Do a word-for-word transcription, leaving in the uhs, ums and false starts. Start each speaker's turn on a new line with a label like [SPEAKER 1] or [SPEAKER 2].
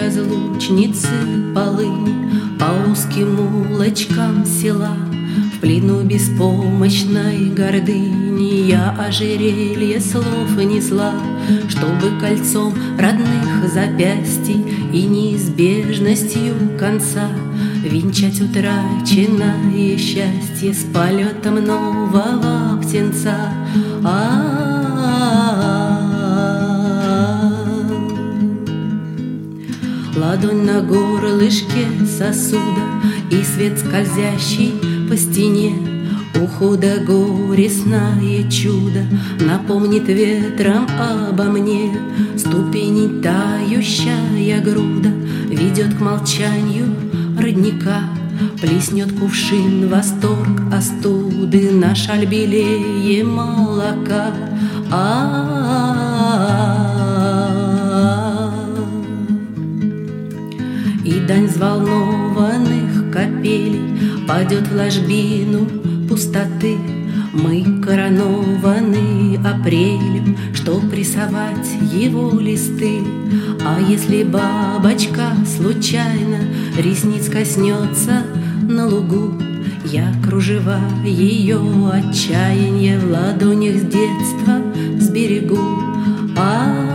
[SPEAKER 1] неразлучницы полыни по узким улочкам села. В плену беспомощной гордыни я ожерелье слов несла, чтобы кольцом родных запястий и неизбежностью конца венчать утраченное счастье с полетом нового птенца. Ладонь на горлышке сосуда и свет скользящий по стене. Ухода горестное чудо напомнит ветром обо мне. Ступени тающая груда ведет к молчанию родника. Плеснет кувшин восторг остуды на шаль белее молока. И дань взволнованных капелей падет в ложбину пустоты. Мы коронованы апрелем, чтоб рисовать его листы. А если бабочка случайно ресниц коснется на лугу, я кружева ее отчаяние в ладонях с детства сберегу. А